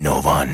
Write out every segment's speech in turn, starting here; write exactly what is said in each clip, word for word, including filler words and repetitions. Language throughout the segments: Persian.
نووان.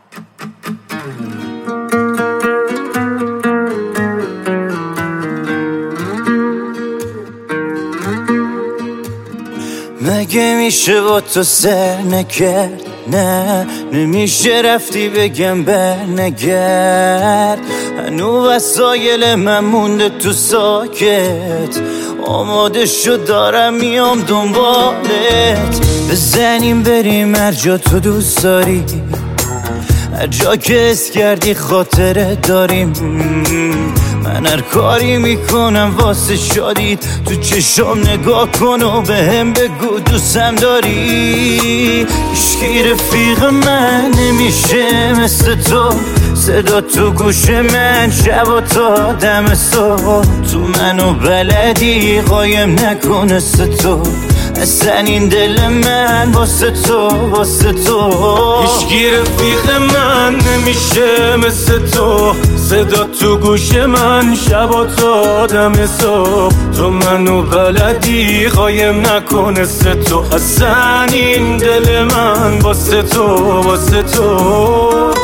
مگه میشه با تو سر نکرد؟ نه نمیشه رفتی بگم بر نگرد. هنو وسایل من مونده تو ساکت، آماده شد دارم میام دنبالت. بزنیم بریم هر جا تو دوست داری، هر جا که اس کردی خاطره داریم. من هر کاری میکنم واسه شادیت، تو چشم نگاه کن و به هم بگو دوستم داری. هیچکی رفیق من نمیشه مثل تو، صدا تو گوش من شب و تا دم صبح. تو منو بلدی قایم نکنه تو، اصلا این دل من واسه تو واسه تو. هیچکی رفیق من نمیشه مثل تو، صدا تو گوش من شب و تا دم صبح. تو منو بلدی قایم نکنه تو، اصلا این دل من واسه تو واسه تو.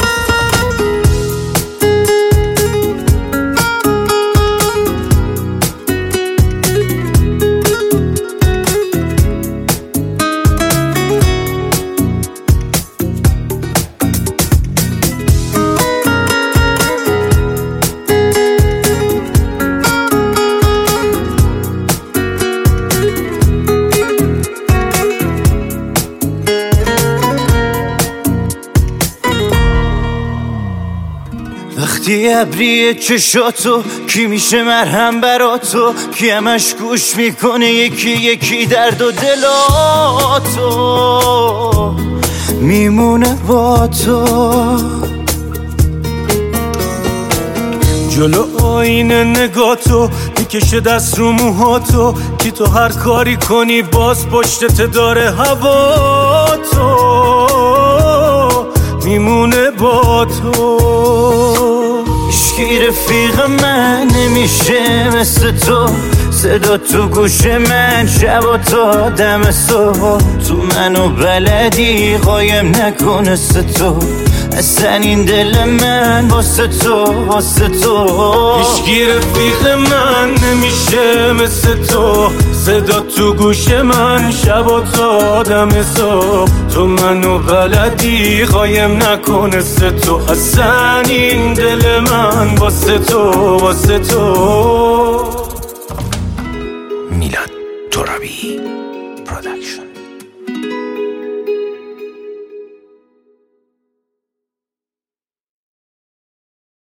وقتی ابریه چشاتو کی میشه مرهم برا تو، کی همش گوش میکنه یکی یکی درد و دلاتو میمونه با تو. جلو آینه نگاتو میکشه دست رو موهاتو، کی تو هر کاری کنی باز پشتت داره هوا تو میمونه با تو. هیچکی رفیق من نمیشه مثل تو، صدا تو گوش من شب و تا دم صبح. تو منو بلدی قایم نکنه تو، اصلا این دل من واسه تو واسه تو. هیچکی رفیق من نمیشه مثل تو، صدا تو گوش من شب و تا دم صبح. تو منو بلدی قایم نکنه تو، اصلا این دل من واسه تو واسه تو.